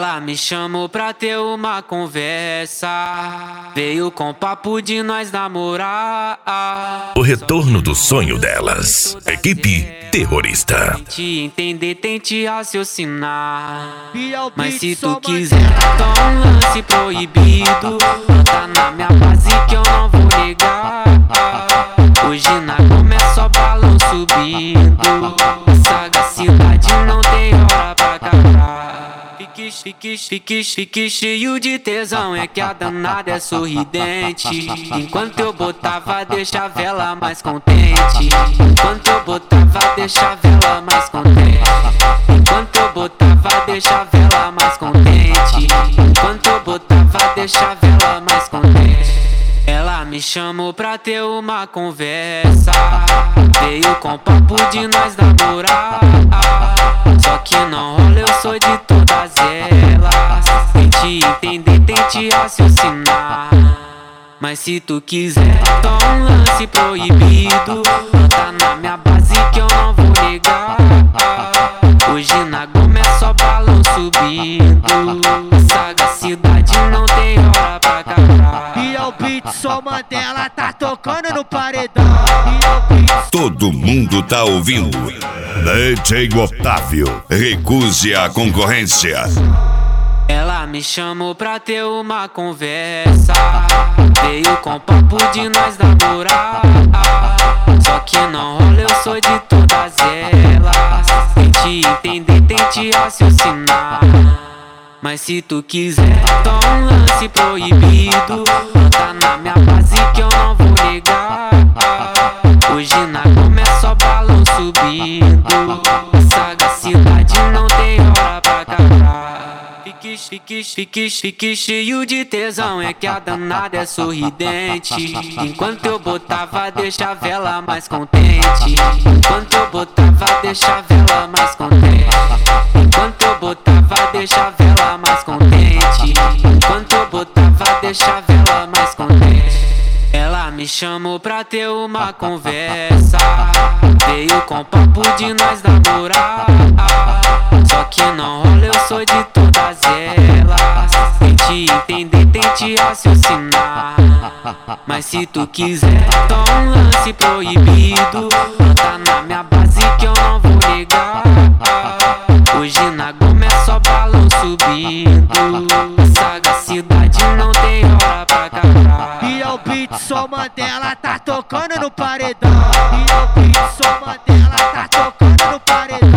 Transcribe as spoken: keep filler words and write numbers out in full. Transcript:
Ela me chamou pra ter uma conversa, veio com papo de nós namorar. O retorno do sonho delas. Equipe Terrorista. Tente entender, tente raciocinar. Mas se tu quiser, toma um lance proibido. Tá na minha base que eu não vou negar. Hoje na Goma é só balão subindo. Sagacidade não tem hora pra acabar. Fique, fique, fique, fique cheio de tesão, é que a danada é sorridente. Enquanto eu botava, deixa a vela mais contente. Enquanto eu botava, deixa a vela mais contente. Enquanto eu botava, deixa a vela mais contente. Enquanto eu botava, deixa a vela mais contente. Ela me chamou pra ter uma conversa, veio com papo de nós namorar. Só que não rola, eu sou de todas elas. Tente entender, tente raciocinar. Mas se tu quiser, toma um lance proibido. Tá na minha base que eu não vou negar. Hoje na Goma é só balão subindo. Sagacidade não tem hora pra acabar. E é o beat, só Mandela tá tocando no paredão. Todo mundo tá ouvindo. D J Otávio, recuse a concorrência. Ela me chamou pra ter uma conversa, veio com papo de nós namorar. Só que não rola, eu sou de todas elas. Tente entender, tente raciocinar. Mas se tu quiser, toma um lance proibido. Tá na minha base que eu não vou negar. Hoje na Goma é só balão subindo. Sagacidade não tem hora pra acabar. Fique, fique, fique, fique cheio de tesão, é que a danada é sorridente. Enquanto eu botava, deixa a vela mais contente. Enquanto eu botava, deixa a vela mais contente. Enquanto eu botava, deixa a vela mais contente. Enquanto eu botava, deixa a vela mais contente. Ela me chamou pra ter uma conversa, veio com papo de nós namorar. Só que não rola, eu sou de todas elas. Tente entender, tente raciocinar. Mas se tu quiser, toma um lance proibido. Tá na minha base que eu não vou negar. Hoje na Goma é só balão subindo. Sagacidade não tem hora pra acabar. E é o beat, só Mandela tá tocando no paredão. E é o beat, só Mandela tá tocando no paredão.